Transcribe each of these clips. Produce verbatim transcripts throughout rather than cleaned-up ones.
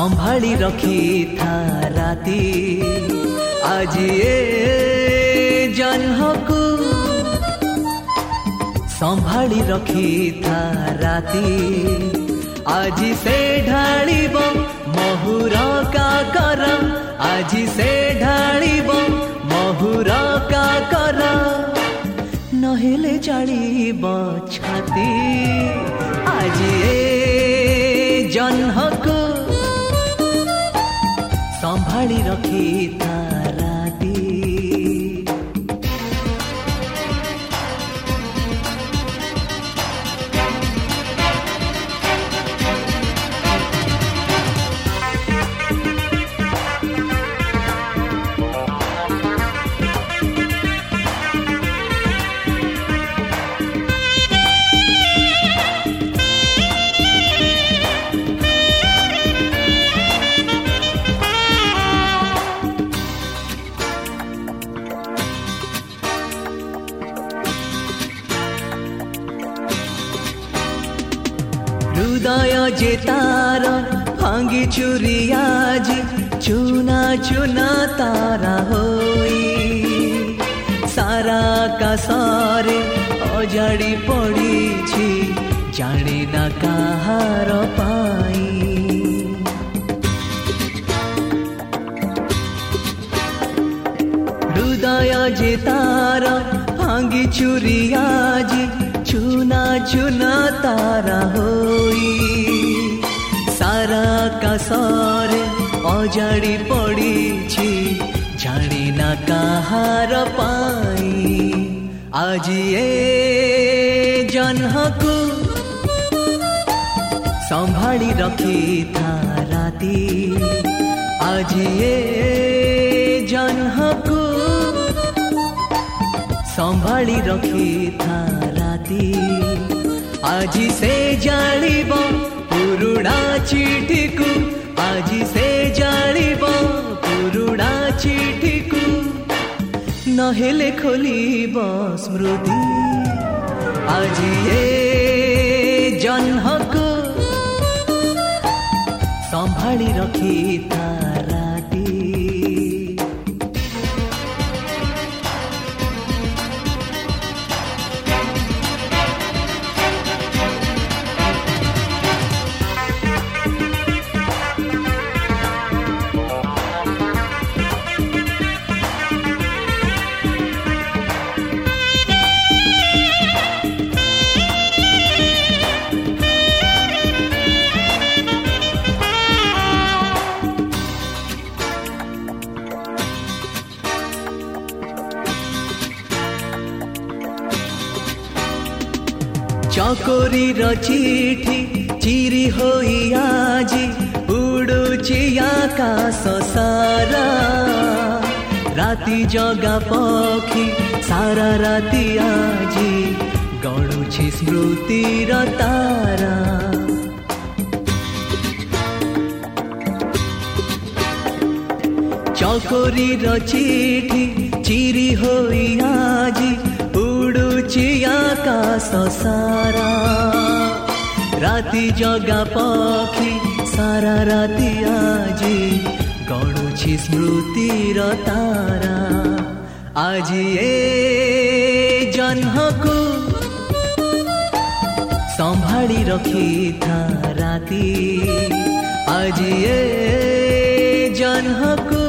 संभाली रखी था राती आज ये जन्म को संभाली रखी था राती आज से ढालिब महुर का करम आज से ढालिब महुर का करम नहेले जालिब छाती आज ये जन्म को संभाली रखी था राती। हृदय जे तार भांगी चुरी आज चुना चुना तारा होई सारा का सारे अजाड़ी पड़ी छी जाने ना कहार पाई हृदय जे तार भांगी चुरी आज चुना चुना तारा होई सारा का सारे अजाड़ी पड़ी छी जानी ना कहार पाई आज ये जन्म को संभाली रखी था राती आज ये जन्म को संभाली रखी था राती आज से जालिब पुरुणा चिठी को आज से जालिब पुरुणा चिठी को नहेले खोलिब स्मृति आज ये जन्म को संभाली रखी था राती। चकोरी रो चिठी चिरी होई आज उड़ुची आकाश सारा राति जगा पक्षी सारा राति आज गणुची स्मृति रो तारा चकोरी रो चिठी चिरी होई आज उड़ुची आकाश सारा राति जगा पक्षी सारा राति आज गणुची स्मृति रो तारा आज ये जन्म को संभाली रखी था राति आज ये जन्म को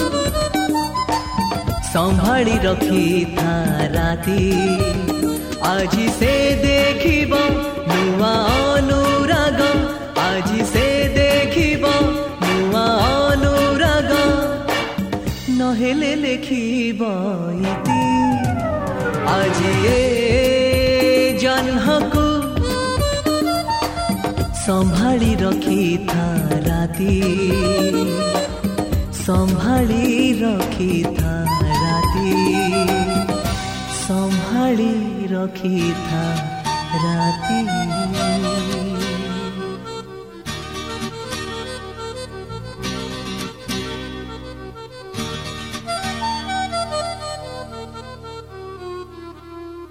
संभाली रखी था राति आज से देखिब नुआ अनुराग आज से देखिब नुआ अनुराग नहेले लेखिब इति आज ये जन्म को संभाली रखी था राति संभाली रखी था राति संभाली रखी था राति।